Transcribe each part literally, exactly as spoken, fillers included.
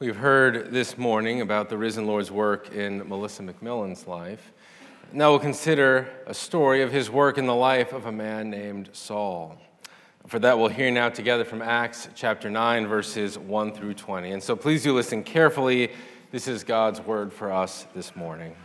We've heard this morning about the risen Lord's work in Melissa McMillan's life. Now we'll consider a story of his work in the life of a man named Saul. For that, we'll hear now together from Acts chapter nine, verses one through twenty. And so please do listen carefully. This is God's word for us this morning.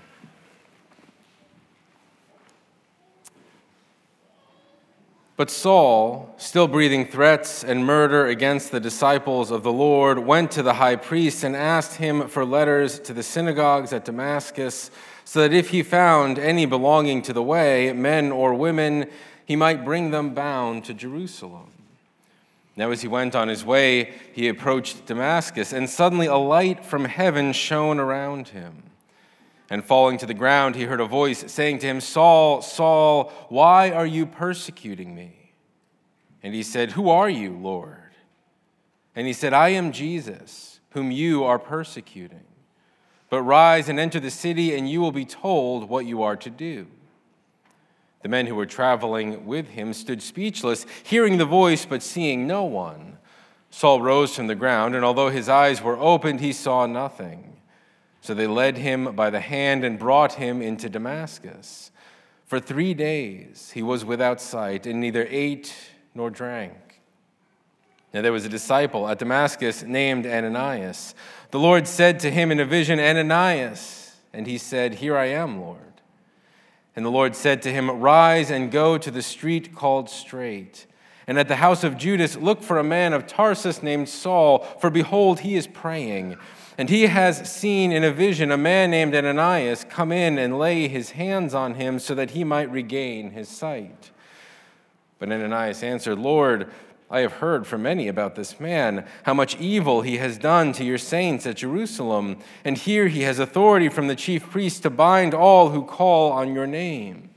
But Saul, still breathing threats and murder against the disciples of the Lord, went to the high priest and asked him for letters to the synagogues at Damascus, so that if he found any belonging to the way, men or women, he might bring them bound to Jerusalem. Now as he went on his way, he approached Damascus, and suddenly a light from heaven shone around him. And falling to the ground, he heard a voice saying to him, "Saul, Saul, why are you persecuting me?" And he said, "Who are you, Lord?" And he said, "I am Jesus, whom you are persecuting. But rise and enter the city, and you will be told what you are to do." The men who were traveling with him stood speechless, hearing the voice but seeing no one. Saul rose from the ground, and although his eyes were opened, he saw nothing. So they led him by the hand and brought him into Damascus. For three days he was without sight and neither ate nor drank. Now there was a disciple at Damascus named Ananias. The Lord said to him in a vision, "Ananias." And he said, "Here I am, Lord." And the Lord said to him, "Rise and go to the street called Straight, and at the house of Judas look for a man of Tarsus named Saul, for behold, he is praying. And he has seen in a vision a man named Ananias come in and lay his hands on him so that he might regain his sight." But Ananias answered, "Lord, I have heard from many about this man, how much evil he has done to your saints at Jerusalem. And here he has authority from the chief priests to bind all who call on your name."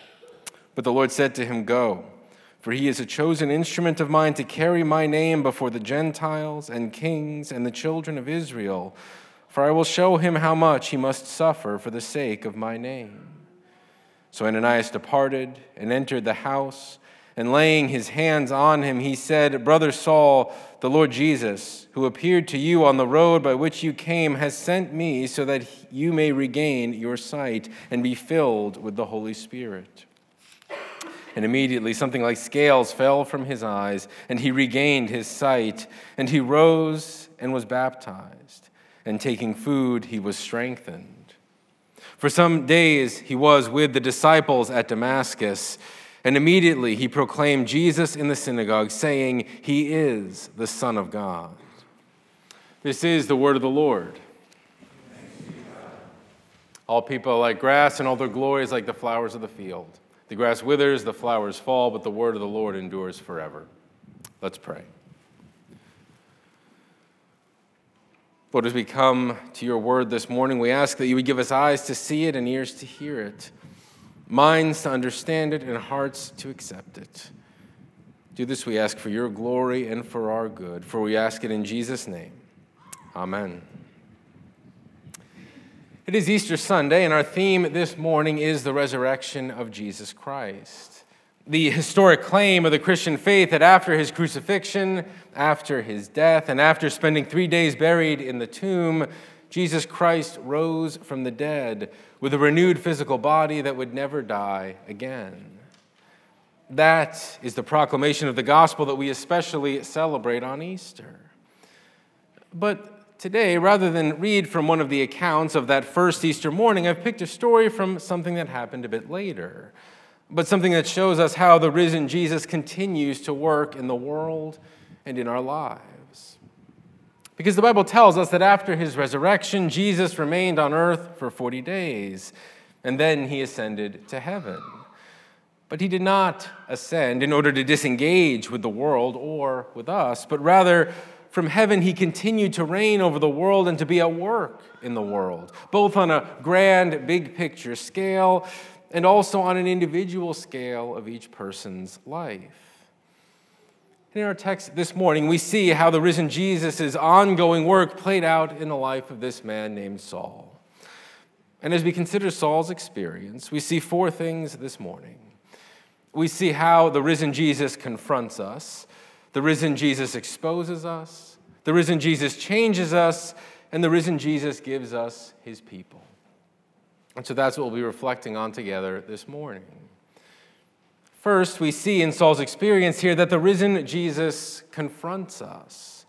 But the Lord said to him, "Go. For he is a chosen instrument of mine to carry my name before the Gentiles and kings and the children of Israel. For I will show him how much he must suffer for the sake of my name." So Ananias departed and entered the house, and laying his hands on him, he said, "Brother Saul, the Lord Jesus, who appeared to you on the road by which you came, has sent me so that you may regain your sight and be filled with the Holy Spirit." And immediately something like scales fell from his eyes, and he regained his sight. And he rose and was baptized. And taking food, he was strengthened. For some days he was with the disciples at Damascus, and immediately he proclaimed Jesus in the synagogue, saying, "He is the Son of God." This is the word of the Lord. All people are like grass, and all their glory is like the flowers of the field. The grass withers, the flowers fall, but the word of the Lord endures forever. Let's pray. Lord, as we come to your word this morning, we ask that you would give us eyes to see it and ears to hear it, minds to understand it and hearts to accept it. Do this, we ask, for your glory and for our good, for we ask it in Jesus' name. Amen. It is Easter Sunday, and our theme this morning is the resurrection of Jesus Christ. The historic claim of the Christian faith that after his crucifixion, after his death, and after spending three days buried in the tomb, Jesus Christ rose from the dead with a renewed physical body that would never die again. That is the proclamation of the gospel that we especially celebrate on Easter. But today, rather than read from one of the accounts of that first Easter morning, I've picked a story from something that happened a bit later, but something that shows us how the risen Jesus continues to work in the world and in our lives. Because the Bible tells us that after his resurrection, Jesus remained on earth for forty days, and then he ascended to heaven. But he did not ascend in order to disengage with the world or with us, but rather from heaven, he continued to reign over the world and to be at work in the world, both on a grand, big picture scale and also on an individual scale of each person's life. In our text this morning, we see how the risen Jesus' ongoing work played out in the life of this man named Saul. And as we consider Saul's experience, we see four things this morning. We see how the risen Jesus confronts us. The risen Jesus exposes us. The risen Jesus changes us, and the risen Jesus gives us his people. And so that's what we'll be reflecting on together this morning. First, we see in Saul's experience here that the risen Jesus confronts us.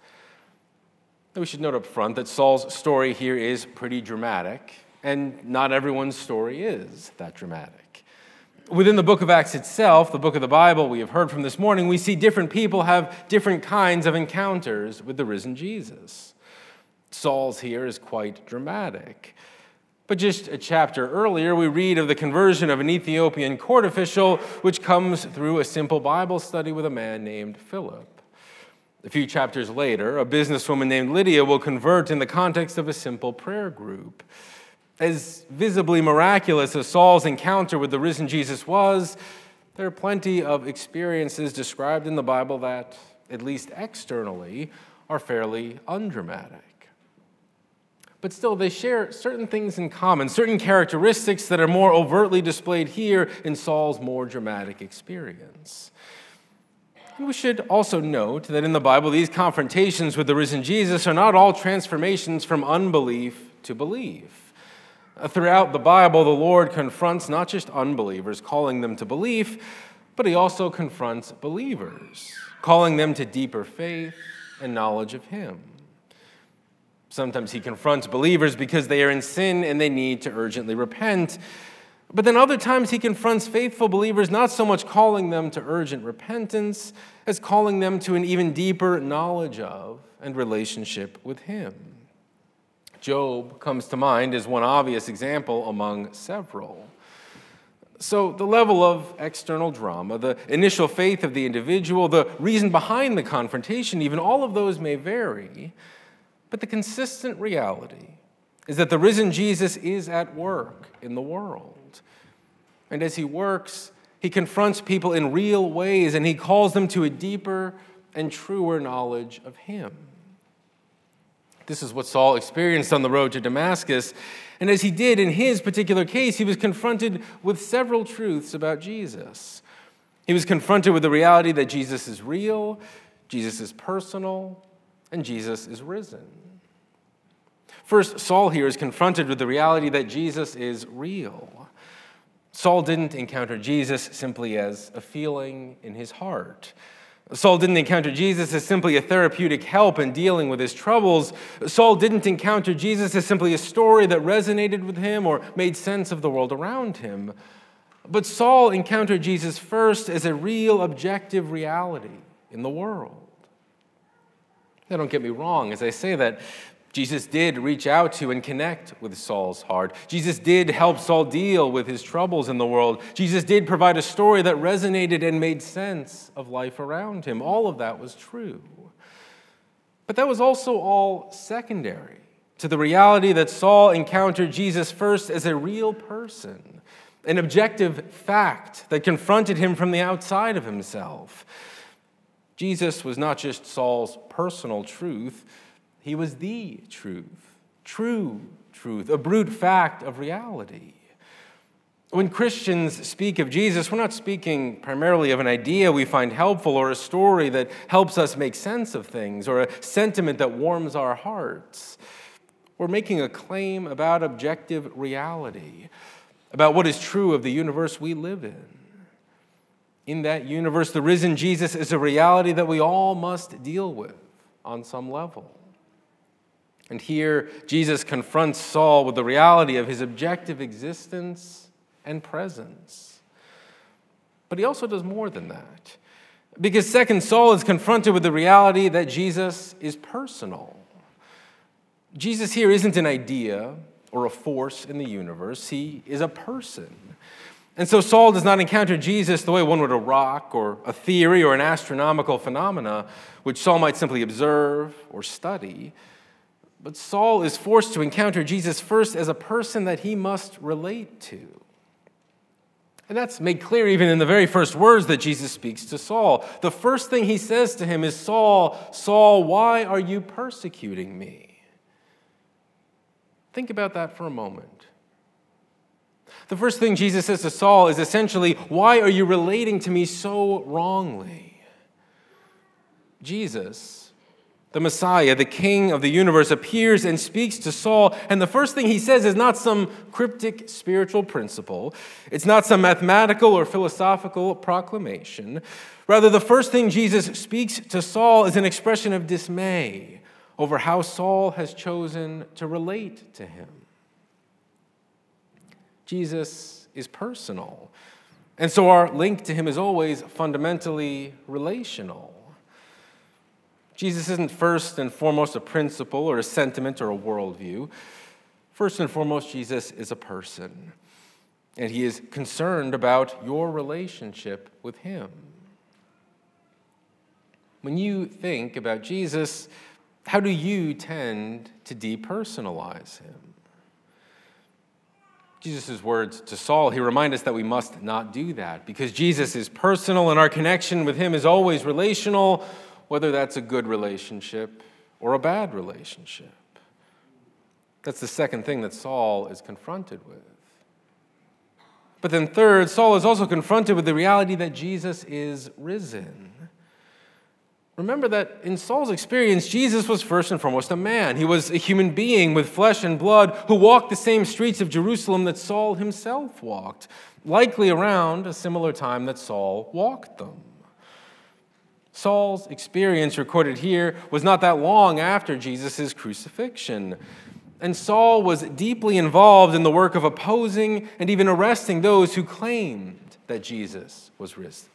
We should note up front that Saul's story here is pretty dramatic, and not everyone's story is that dramatic. Within the book of Acts itself, the book of the Bible we have heard from this morning, we see different people have different kinds of encounters with the risen Jesus. Saul's here is quite dramatic. But just a chapter earlier, we read of the conversion of an Ethiopian court official, which comes through a simple Bible study with a man named Philip. A few chapters later, a businesswoman named Lydia will convert in the context of a simple prayer group. As visibly miraculous as Saul's encounter with the risen Jesus was, there are plenty of experiences described in the Bible that, at least externally, are fairly undramatic. But still, they share certain things in common, certain characteristics that are more overtly displayed here in Saul's more dramatic experience. And we should also note that in the Bible, these confrontations with the risen Jesus are not all transformations from unbelief to belief. Throughout the Bible, the Lord confronts not just unbelievers, calling them to belief, but he also confronts believers, calling them to deeper faith and knowledge of him. Sometimes he confronts believers because they are in sin and they need to urgently repent. But then other times he confronts faithful believers, not so much calling them to urgent repentance as calling them to an even deeper knowledge of and relationship with him. Job comes to mind as one obvious example among several. So the level of external drama, the initial faith of the individual, the reason behind the confrontation, even all of those may vary. But the consistent reality is that the risen Jesus is at work in the world. And as he works, he confronts people in real ways, and he calls them to a deeper and truer knowledge of him. This is what Saul experienced on the road to Damascus. And as he did in his particular case, he was confronted with several truths about Jesus. He was confronted with the reality that Jesus is real, Jesus is personal, and Jesus is risen. First, Saul here is confronted with the reality that Jesus is real. Saul didn't encounter Jesus simply as a feeling in his heart. Saul didn't encounter Jesus as simply a therapeutic help in dealing with his troubles. Saul didn't encounter Jesus as simply a story that resonated with him or made sense of the world around him. But Saul encountered Jesus first as a real objective reality in the world. Now, don't get me wrong as I say that. Jesus did reach out to and connect with Saul's heart. Jesus did help Saul deal with his troubles in the world. Jesus did provide a story that resonated and made sense of life around him. All of that was true. But that was also all secondary to the reality that Saul encountered Jesus first as a real person, an objective fact that confronted him from the outside of himself. Jesus was not just Saul's personal truth. He was the truth, true truth, a brute fact of reality. When Christians speak of Jesus, we're not speaking primarily of an idea we find helpful or a story that helps us make sense of things or a sentiment that warms our hearts. We're making a claim about objective reality, about what is true of the universe we live in. In that universe, the risen Jesus is a reality that we all must deal with on some level. And here, Jesus confronts Saul with the reality of his objective existence and presence. But he also does more than that. Because second, Saul is confronted with the reality that Jesus is personal. Jesus here isn't an idea or a force in the universe. He is a person. And so Saul does not encounter Jesus the way one would a rock or a theory or an astronomical phenomena, which Saul might simply observe or study. But Saul is forced to encounter Jesus first as a person that he must relate to. And that's made clear even in the very first words that Jesus speaks to Saul. The first thing he says to him is, Saul, Saul, why are you persecuting me? Think about that for a moment. The first thing Jesus says to Saul is essentially, why are you relating to me so wrongly? Jesus The Messiah, the King of the universe, appears and speaks to Saul, and the first thing he says is not some cryptic spiritual principle. It's not some mathematical or philosophical proclamation. Rather, the first thing Jesus speaks to Saul is an expression of dismay over how Saul has chosen to relate to him. Jesus is personal, and so our link to him is always fundamentally relational. Jesus isn't first and foremost a principle or a sentiment or a worldview. First and foremost, Jesus is a person, and he is concerned about your relationship with him. When you think about Jesus, how do you tend to depersonalize him? Jesus' words to Saul, he reminds us that we must not do that because Jesus is personal and our connection with him is always relational, whether that's a good relationship or a bad relationship. That's the second thing that Saul is confronted with. But then third, Saul is also confronted with the reality that Jesus is risen. Remember that in Saul's experience, Jesus was first and foremost a man. He was a human being with flesh and blood who walked the same streets of Jerusalem that Saul himself walked, likely around a similar time that Saul walked them. Saul's experience recorded here was not that long after Jesus' crucifixion. And Saul was deeply involved in the work of opposing and even arresting those who claimed that Jesus was risen.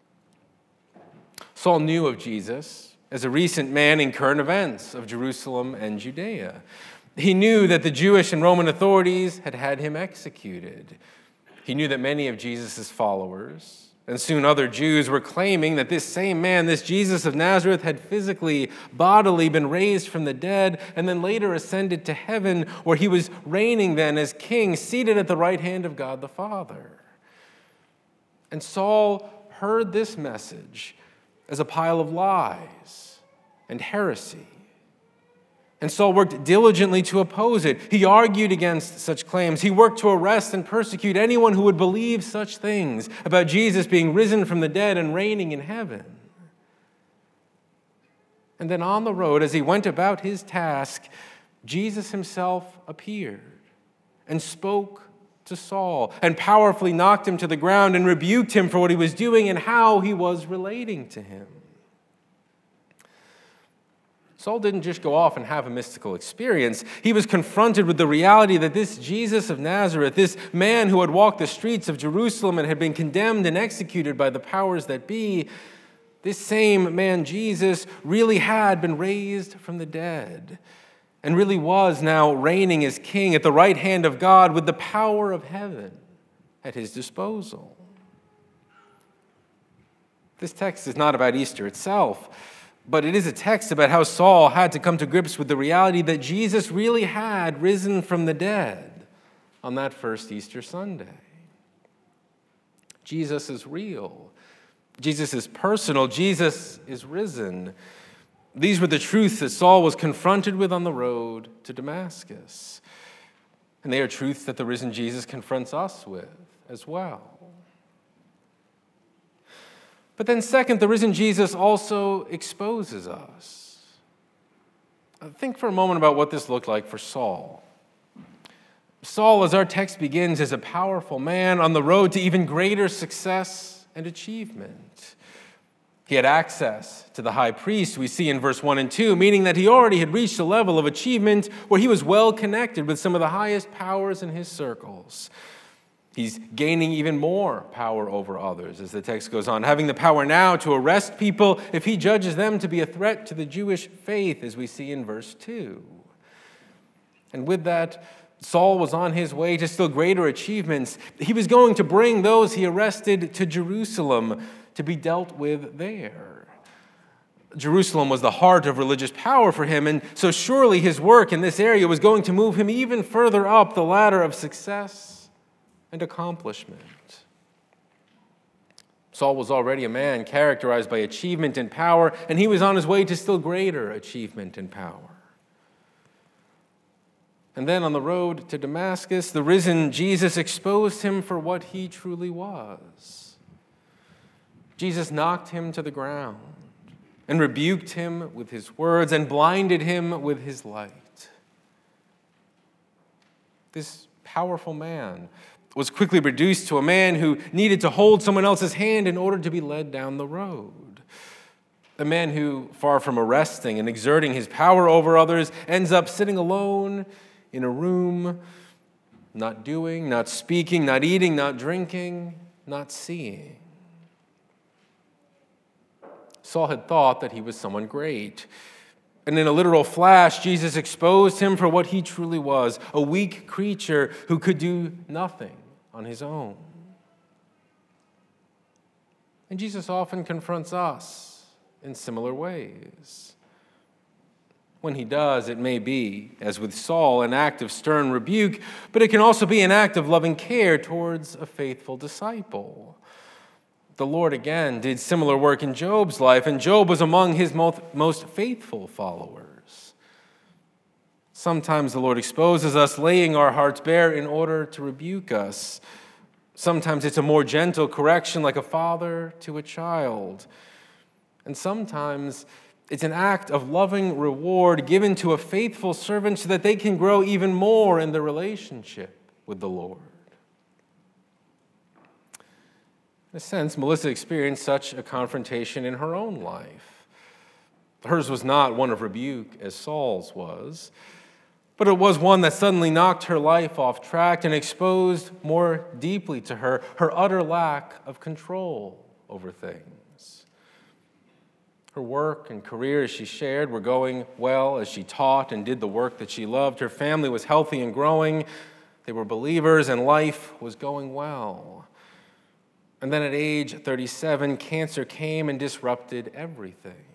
Saul knew of Jesus as a recent man in current events of Jerusalem and Judea. He knew that the Jewish and Roman authorities had had him executed. He knew that many of Jesus' followers, and soon other Jews, were claiming that this same man, this Jesus of Nazareth, had physically, bodily been raised from the dead and then later ascended to heaven, where he was reigning then as king, seated at the right hand of God the Father. And Saul heard this message as a pile of lies and heresy. And Saul worked diligently to oppose it. He argued against such claims. He worked to arrest and persecute anyone who would believe such things about Jesus being risen from the dead and reigning in heaven. And then on the road, as he went about his task, Jesus himself appeared and spoke to Saul and powerfully knocked him to the ground and rebuked him for what he was doing and how he was relating to him. Saul didn't just go off and have a mystical experience. He was confronted with the reality that this Jesus of Nazareth, this man who had walked the streets of Jerusalem and had been condemned and executed by the powers that be, this same man Jesus really had been raised from the dead and really was now reigning as king at the right hand of God with the power of heaven at his disposal. This text is not about Easter itself, but it is a text about how Saul had to come to grips with the reality that Jesus really had risen from the dead on that first Easter Sunday. Jesus is real. Jesus is personal. Jesus is risen. These were the truths that Saul was confronted with on the road to Damascus. And they are truths that the risen Jesus confronts us with as well. But then second, the risen Jesus also exposes us. Think for a moment about what this looked like for Saul. Saul, as our text begins, is a powerful man on the road to even greater success and achievement. He had access to the high priest, we see in verse one and two, meaning that he already had reached a level of achievement where he was well connected with some of the highest powers in his circles. He's gaining even more power over others, as the text goes on, having the power now to arrest people if he judges them to be a threat to the Jewish faith, as we see in verse two. And with that, Saul was on his way to still greater achievements. He was going to bring those he arrested to Jerusalem to be dealt with there. Jerusalem was the heart of religious power for him, and so surely his work in this area was going to move him even further up the ladder of success and accomplishment. Saul was already a man characterized by achievement and power, and he was on his way to still greater achievement and power. And then on the road to Damascus, the risen Jesus exposed him for what he truly was. Jesus knocked him to the ground and rebuked him with his words and blinded him with his light. This powerful man was quickly reduced to a man who needed to hold someone else's hand in order to be led down the road. A man who, far from arresting and exerting his power over others, ends up sitting alone in a room, not doing, not speaking, not eating, not drinking, not seeing. Saul had thought that he was someone great. And in a literal flash, Jesus exposed him for what he truly was, a weak creature who could do nothing on his own. And Jesus often confronts us in similar ways. When he does, it may be, as with Saul, an act of stern rebuke, but it can also be an act of loving care towards a faithful disciple. The Lord, again, did similar work in Job's life, and Job was among his most, most faithful followers. Sometimes the Lord exposes us, laying our hearts bare in order to rebuke us. Sometimes it's a more gentle correction, like a father to a child. And sometimes it's an act of loving reward given to a faithful servant so that they can grow even more in their relationship with the Lord. In a sense, Melissa experienced such a confrontation in her own life. Hers was not one of rebuke as Saul's was, but it was one that suddenly knocked her life off track and exposed more deeply to her her utter lack of control over things. Her work and career, as she shared, were going well as she taught and did the work that she loved. Her family was healthy and growing. They were believers, and life was going well. And then at age thirty-seven, cancer came and disrupted everything.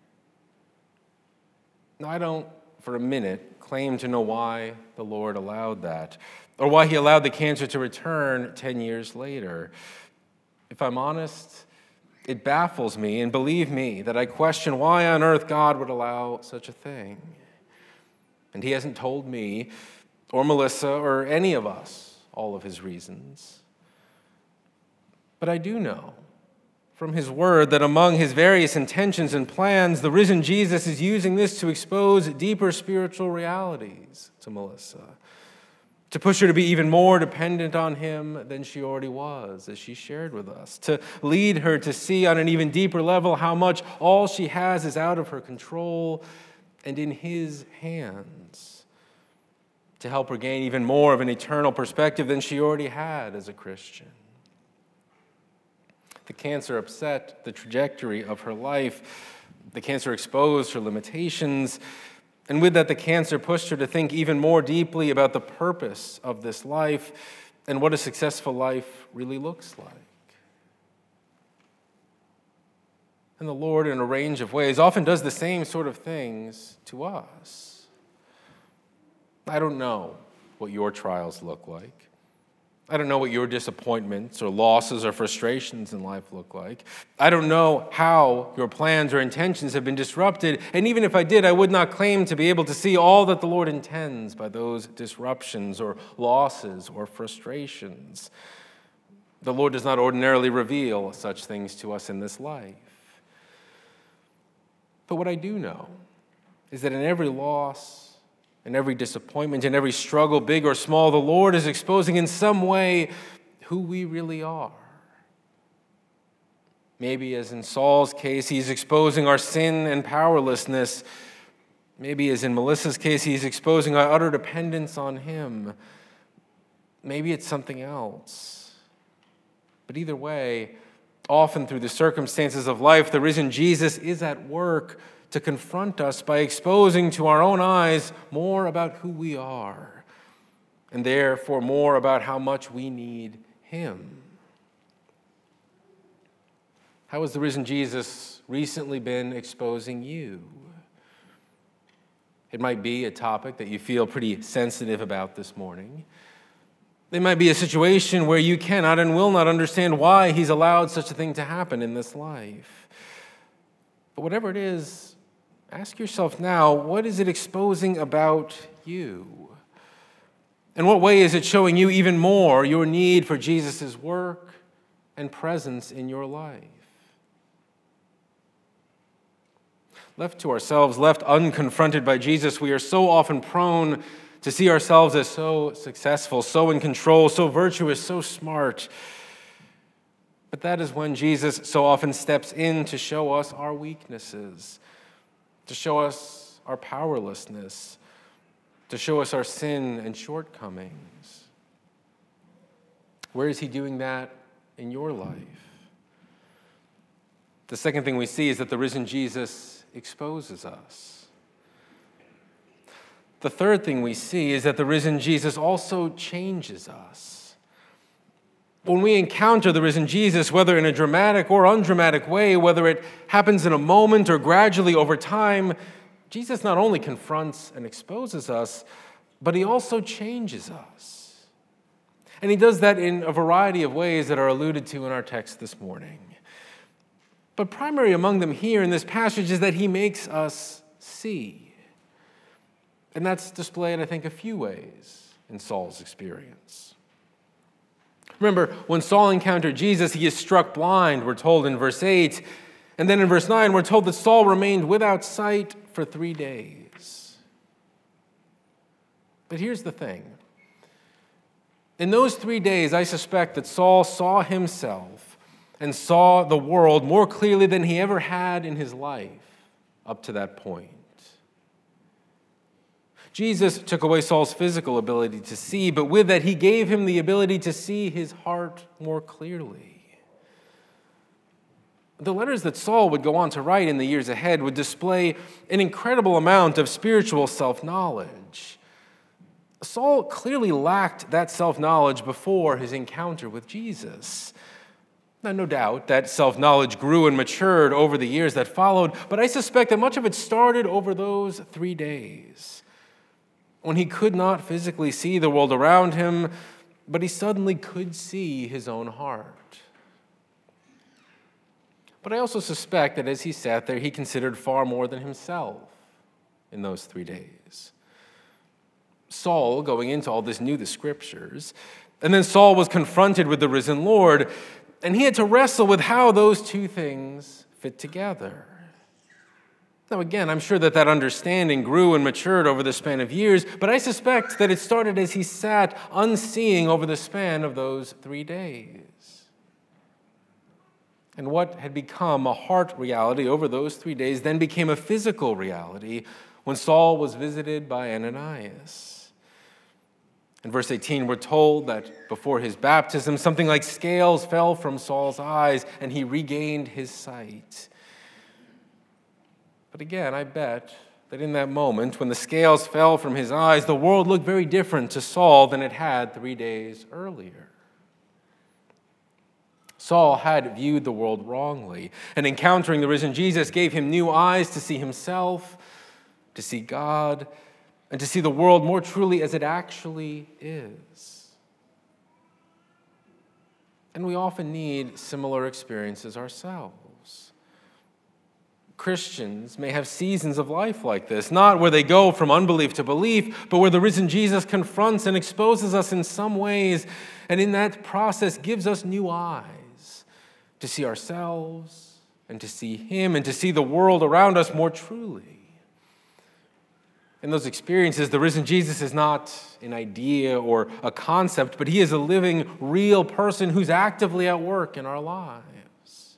Now, I don't, for a minute, claim to know why the Lord allowed that, or why he allowed the cancer to return ten years later. If I'm honest, it baffles me, and believe me, that I question why on earth God would allow such a thing. And he hasn't told me, or Melissa, or any of us, all of his reasons. But I do know from his word that among his various intentions and plans, the risen Jesus is using this to expose deeper spiritual realities to Melissa, to push her to be even more dependent on him than she already was, as she shared with us, to lead her to see on an even deeper level how much all she has is out of her control and in his hands, to help her gain even more of an eternal perspective than she already had as a Christian. The cancer upset the trajectory of her life. The cancer exposed her limitations. And with that, the cancer pushed her to think even more deeply about the purpose of this life and what a successful life really looks like. And the Lord, in a range of ways, often does the same sort of things to us. I don't know what your trials look like. I don't know what your disappointments or losses or frustrations in life look like. I don't know how your plans or intentions have been disrupted. And even if I did, I would not claim to be able to see all that the Lord intends by those disruptions or losses or frustrations. The Lord does not ordinarily reveal such things to us in this life. But what I do know is that in every loss, in every disappointment, in every struggle, big or small, the Lord is exposing in some way who we really are. Maybe as in Saul's case, he's exposing our sin and powerlessness. Maybe as in Melissa's case, he's exposing our utter dependence on him. Maybe it's something else. But either way, often through the circumstances of life, the risen Jesus is at work to confront us by exposing to our own eyes more about who we are, and therefore more about how much we need him. How has the risen Jesus recently been exposing you? It might be a topic that you feel pretty sensitive about this morning. It might be a situation where you cannot and will not understand why he's allowed such a thing to happen in this life. But whatever it is, ask yourself now, what is it exposing about you? In what way is it showing you even more your need for Jesus' work and presence in your life? Left to ourselves, left unconfronted by Jesus, we are so often prone to see ourselves as so successful, so in control, so virtuous, so smart. But that is when Jesus so often steps in to show us our weaknesses, to show us our powerlessness, to show us our sin and shortcomings. Where is he doing that in your life? The second thing we see is that the risen Jesus exposes us. The third thing we see is that the risen Jesus also changes us. When we encounter the risen Jesus, whether in a dramatic or undramatic way, whether it happens in a moment or gradually over time, Jesus not only confronts and exposes us, but he also changes us. And he does that in a variety of ways that are alluded to in our text this morning. But primary among them here in this passage is that he makes us see. And that's displayed, I think, a few ways in Saul's experience. Remember, when Saul encountered Jesus, he is struck blind, we're told in verse eight. And then in verse nine, we're told that Saul remained without sight for three days. But here's the thing. In those three days, I suspect that Saul saw himself and saw the world more clearly than he ever had in his life up to that point. Jesus took away Saul's physical ability to see, but with that, he gave him the ability to see his heart more clearly. The letters that Saul would go on to write in the years ahead would display an incredible amount of spiritual self-knowledge. Saul clearly lacked that self-knowledge before his encounter with Jesus. Now, no doubt that self-knowledge grew and matured over the years that followed, but I suspect that much of it started over those three days, when he could not physically see the world around him, but he suddenly could see his own heart. But I also suspect that as he sat there, he considered far more than himself in those three days. Saul, going into all this, knew the scriptures, and then Saul was confronted with the risen Lord, and he had to wrestle with how those two things fit together. Now, again, I'm sure that that understanding grew and matured over the span of years, but I suspect that it started as he sat unseeing over the span of those three days. And what had become a heart reality over those three days then became a physical reality when Saul was visited by Ananias. In verse eighteen, we're told that before his baptism, something like scales fell from Saul's eyes and he regained his sight. But again, I bet that in that moment, when the scales fell from his eyes, the world looked very different to Saul than it had three days earlier. Saul had viewed the world wrongly, and encountering the risen Jesus gave him new eyes to see himself, to see God, and to see the world more truly as it actually is. And we often need similar experiences ourselves. Christians may have seasons of life like this, not where they go from unbelief to belief, but where the risen Jesus confronts and exposes us in some ways, and in that process gives us new eyes to see ourselves and to see him and to see the world around us more truly. In those experiences, the risen Jesus is not an idea or a concept, but he is a living, real person who's actively at work in our lives.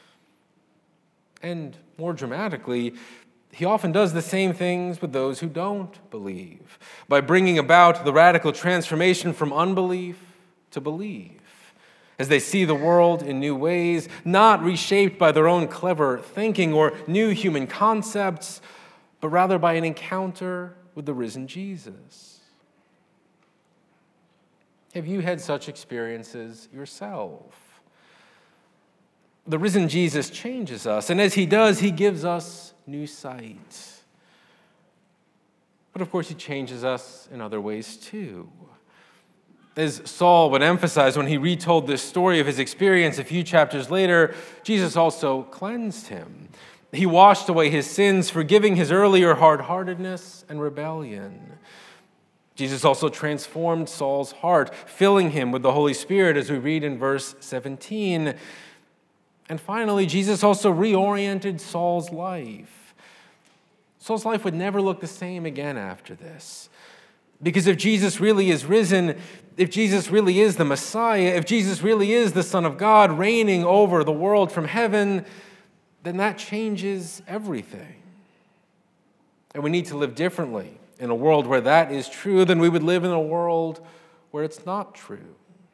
And more dramatically, he often does the same things with those who don't believe, by bringing about the radical transformation from unbelief to belief, as they see the world in new ways, not reshaped by their own clever thinking or new human concepts, but rather by an encounter with the risen Jesus. Have you had such experiences yourself? The risen Jesus changes us, and as he does, he gives us new sight. But of course, he changes us in other ways too. As Saul would emphasize when he retold this story of his experience a few chapters later, Jesus also cleansed him. He washed away his sins, forgiving his earlier hard-heartedness and rebellion. Jesus also transformed Saul's heart, filling him with the Holy Spirit, as we read in verse seventeen. And finally, Jesus also reoriented Saul's life. Saul's life would never look the same again after this. Because if Jesus really is risen, if Jesus really is the Messiah, if Jesus really is the Son of God reigning over the world from heaven, then that changes everything. And we need to live differently in a world where that is true than we would live in a world where it's not true.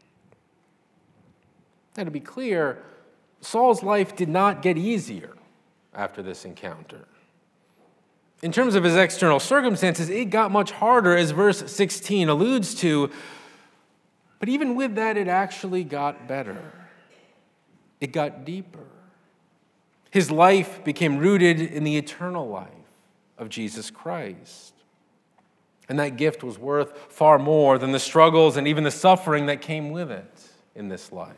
Now, to be clear, Saul's life did not get easier after this encounter. In terms of his external circumstances, it got much harder, as verse sixteen alludes to. But even with that, it actually got better. It got deeper. His life became rooted in the eternal life of Jesus Christ. And that gift was worth far more than the struggles and even the suffering that came with it in this life.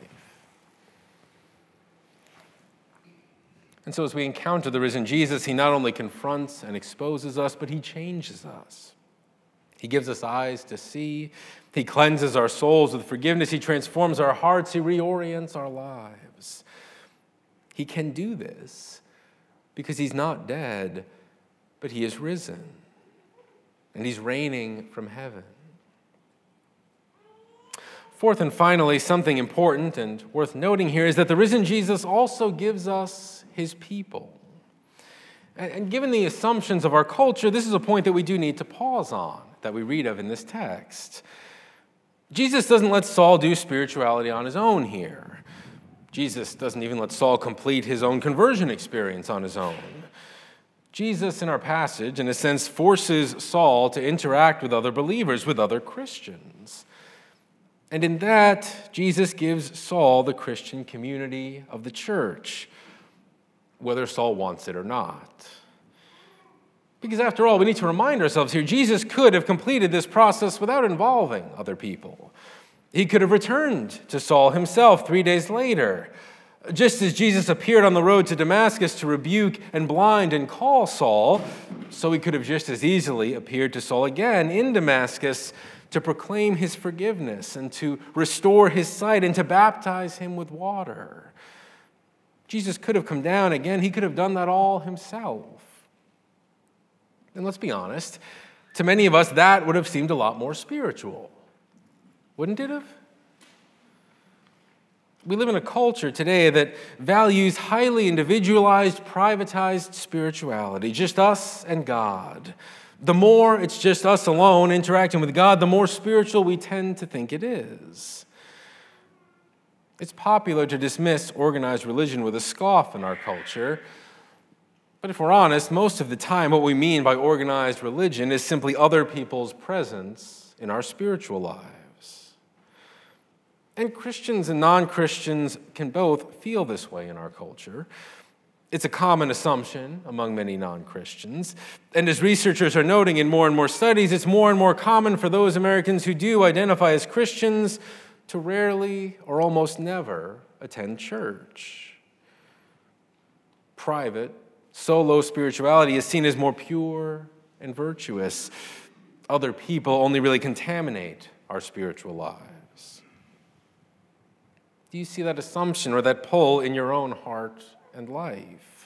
And so as we encounter the risen Jesus, he not only confronts and exposes us, but he changes us. He gives us eyes to see. He cleanses our souls with forgiveness. He transforms our hearts. He reorients our lives. He can do this because he's not dead, but he is risen. And he's reigning from heaven. Fourth and finally, something important and worth noting here is that the risen Jesus also gives us his people. And given the assumptions of our culture, this is a point that we do need to pause on, that we read of in this text. Jesus doesn't let Saul do spirituality on his own here. Jesus doesn't even let Saul complete his own conversion experience on his own. Jesus, in our passage, in a sense, forces Saul to interact with other believers, with other Christians. And in that, Jesus gives Saul the Christian community of the church, whether Saul wants it or not. Because after all, we need to remind ourselves here, Jesus could have completed this process without involving other people. He could have returned to Saul himself three days later. Just as Jesus appeared on the road to Damascus to rebuke and blind and call Saul, so he could have just as easily appeared to Saul again in Damascus to proclaim his forgiveness and to restore his sight and to baptize him with water. Jesus could have come down again. He could have done that all himself. And let's be honest, to many of us, that would have seemed a lot more spiritual. Wouldn't it have? We live in a culture today that values highly individualized, privatized spirituality, just us and God. The more it's just us alone interacting with God, the more spiritual we tend to think it is. It's popular to dismiss organized religion with a scoff in our culture. But if we're honest, most of the time what we mean by organized religion is simply other people's presence in our spiritual lives. And Christians and non-Christians can both feel this way in our culture. It's a common assumption among many non-Christians. And as researchers are noting in more and more studies, it's more and more common for those Americans who do identify as Christians to rarely or almost never attend church. Private, solo spirituality is seen as more pure and virtuous. Other people only really contaminate our spiritual lives. Do you see that assumption or that pull in your own heart and life?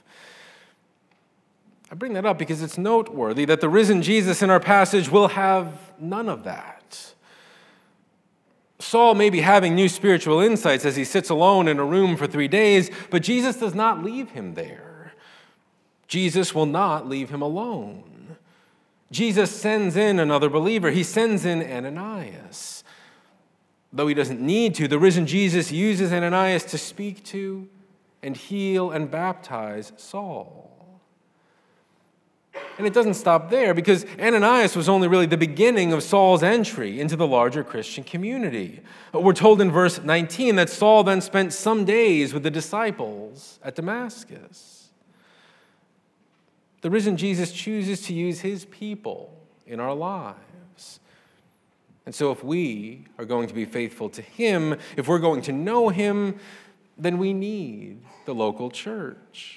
I bring that up because it's noteworthy that the risen Jesus in our passage will have none of that. Saul may be having new spiritual insights as he sits alone in a room for three days, but Jesus does not leave him there. Jesus will not leave him alone. Jesus sends in another believer. He sends in Ananias. Though he doesn't need to, the risen Jesus uses Ananias to speak to and heal and baptize Saul. And it doesn't stop there, because Ananias was only really the beginning of Saul's entry into the larger Christian community. We're told in verse nineteen that Saul then spent some days with the disciples at Damascus. The risen Jesus chooses to use his people in our lives. And so if we are going to be faithful to him, if we're going to know him, then we need the local church.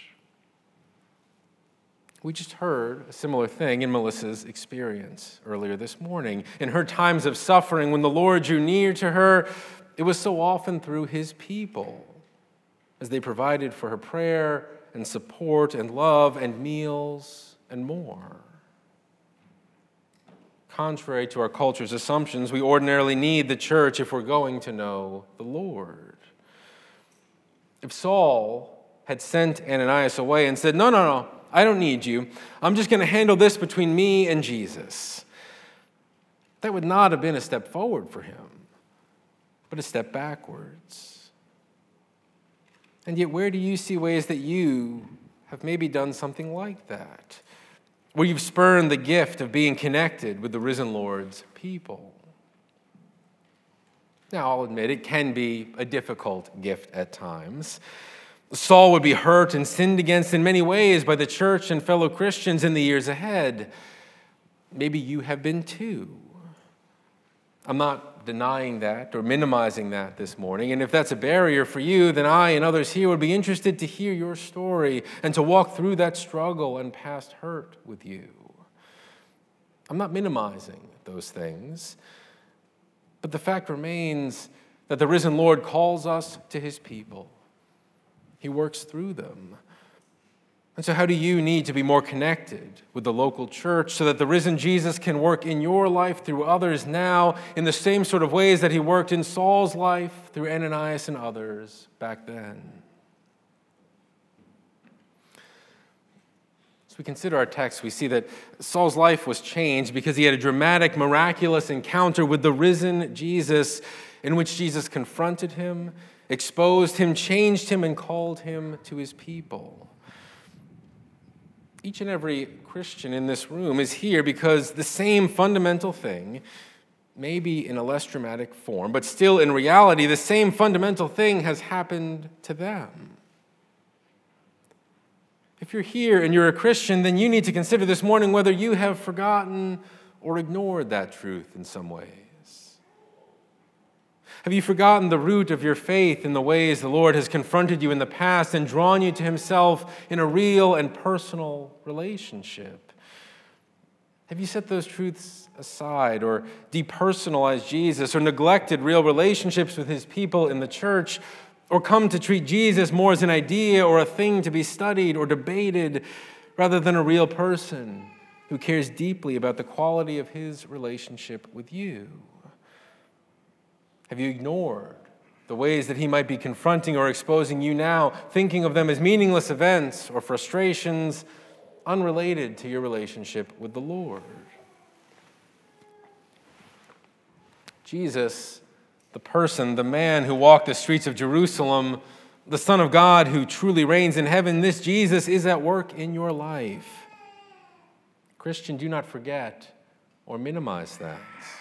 We just heard a similar thing in Melissa's experience earlier this morning. In her times of suffering, when the Lord drew near to her, it was so often through his people, as they provided for her prayer and support and love and meals and more. Contrary to our culture's assumptions, we ordinarily need the church if we're going to know the Lord. If Saul had sent Ananias away and said, no, no, no, I don't need you. I'm just going to handle this between me and Jesus, that would not have been a step forward for him, but a step backwards. And yet, where do you see ways that you have maybe done something like that, where you've spurned the gift of being connected with the risen Lord's people? Now, I'll admit it can be a difficult gift at times. Saul would be hurt and sinned against in many ways by the church and fellow Christians in the years ahead. Maybe you have been too. I'm not denying that or minimizing that this morning. And if that's a barrier for you, then I and others here would be interested to hear your story and to walk through that struggle and past hurt with you. I'm not minimizing those things. But the fact remains that the risen Lord calls us to his people. He works through them. And so how do you need to be more connected with the local church so that the risen Jesus can work in your life through others now in the same sort of ways that he worked in Saul's life through Ananias and others back then? As we consider our text, we see that Saul's life was changed because he had a dramatic, miraculous encounter with the risen Jesus in which Jesus confronted him, exposed him, changed him, and called him to his people. Each and every Christian in this room is here because the same fundamental thing, maybe in a less dramatic form, but still in reality, the same fundamental thing has happened to them. If you're here and you're a Christian, then you need to consider this morning whether you have forgotten or ignored that truth in some ways. Have you forgotten the root of your faith in the ways the Lord has confronted you in the past and drawn you to himself in a real and personal relationship? Have you set those truths aside or depersonalized Jesus or neglected real relationships with his people in the church or come to treat Jesus more as an idea or a thing to be studied or debated rather than a real person who cares deeply about the quality of his relationship with you? Have you ignored the ways that he might be confronting or exposing you now, thinking of them as meaningless events or frustrations unrelated to your relationship with the Lord? Jesus, the person, the man who walked the streets of Jerusalem, the Son of God who truly reigns in heaven, this Jesus is at work in your life. Christian, do not forget or minimize that.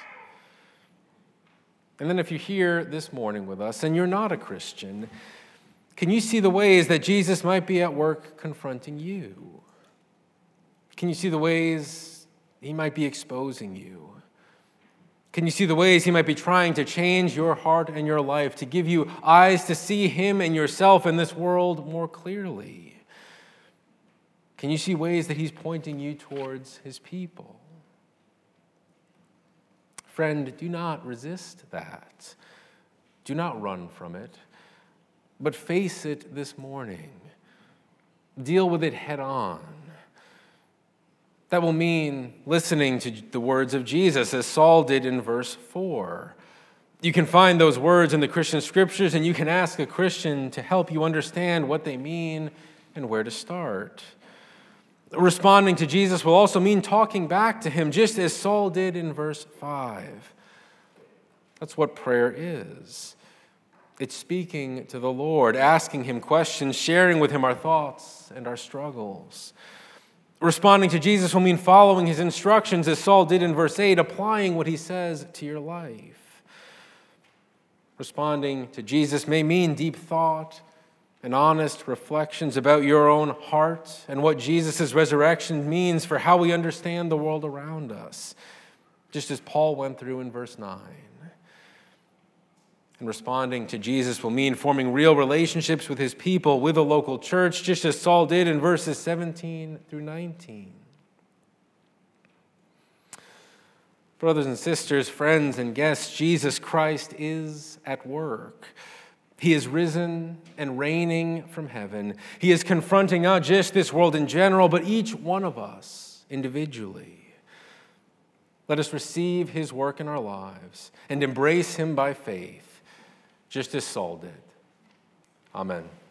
And then if you're here this morning with us and you're not a Christian, can you see the ways that Jesus might be at work confronting you? Can you see the ways he might be exposing you? Can you see the ways he might be trying to change your heart and your life, to give you eyes to see him and yourself in this world more clearly? Can you see ways that he's pointing you towards his people? Friend, do not resist that. Do not run from it, but face it this morning. Deal with it head on. That will mean listening to the words of Jesus, as Saul did in verse four. You can find those words in the Christian scriptures, and you can ask a Christian to help you understand what they mean and where to start. Responding to Jesus will also mean talking back to him, just as Saul did in verse five. That's what prayer is. It's speaking to the Lord, asking him questions, sharing with him our thoughts and our struggles. Responding to Jesus will mean following his instructions, as Saul did in verse eight, applying what he says to your life. Responding to Jesus may mean deep thought and honest reflections about your own heart and what Jesus' resurrection means for how we understand the world around us, just as Paul went through in verse nine. And responding to Jesus will mean forming real relationships with his people, with a local church, just as Saul did in verses seventeen through nineteen. Brothers and sisters, friends and guests, Jesus Christ is at work. He is risen and reigning from heaven. He is confronting not just this world in general, but each one of us individually. Let us receive his work in our lives and embrace him by faith, just as Saul did. Amen.